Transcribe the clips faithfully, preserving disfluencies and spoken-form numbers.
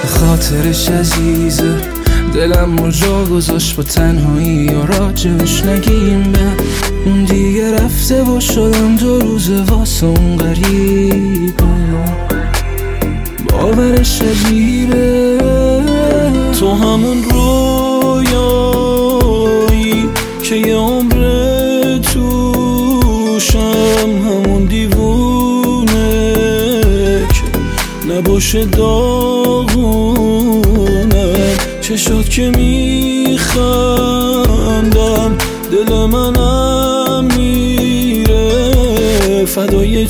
خاطرش عزیزه، دلم رو جا گذاشت با تنهایی یا راجبش نگیم. به اون دیگه رفته و شدم دو روزه واسه اون غریبه، باورش عجیبه. تو همون رویایی که یه عمر توشم، همون دیوونه که نباشه داغونه، چشات که میخندم دل منم میره فدای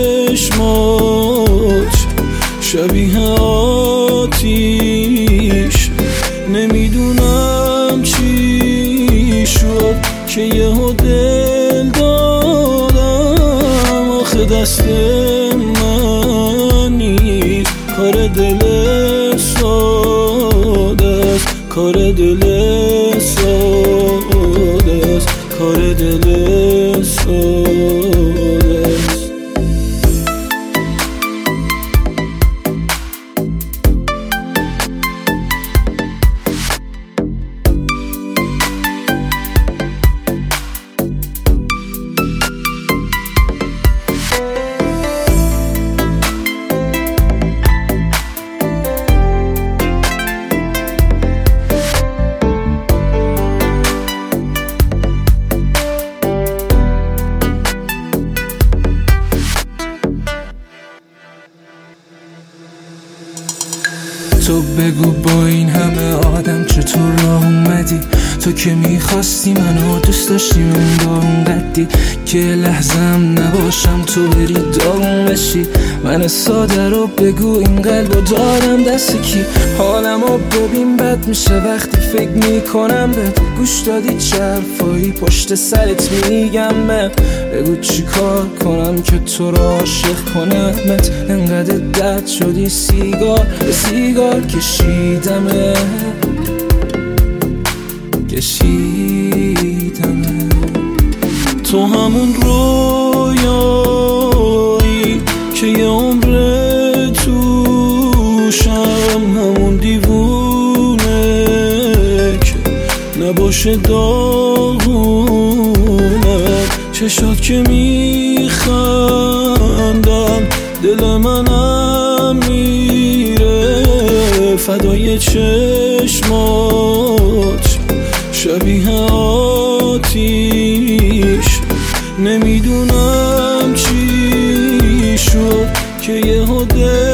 چشمات، شبیه آتیش. نمیدونم چی شد که یهو دل دادم، آخه دست من نیست، کار دل ساده است، کار دل ساده است، کار دل ساده است. تو بگو با این همه آدم چطور راه اومدی؟ تو که میخواستی منو دوست داشتی، من با اون قدی که لحظم نباشم تو بری داغون بشی. من ساده رو بگو این قلبو دارم دست کی؟ حالمو ببین بد میشه وقتی فکر میکنم بهت، گوش دادی چه حرفایی پشت سرت میگم به. بگو چی کار کنم که تو رو عاشق کنمت، انقدر درد شدی سیگار به سیگار کشیدمه کشیدمه. تو همون رویایی که یه عمر توشم، همون دیوونه که نباشه داغونه، چشات که میخندم دل منم میره فدای چشمات، شبیه آتیش. نمیدونم چی شد که یهو دل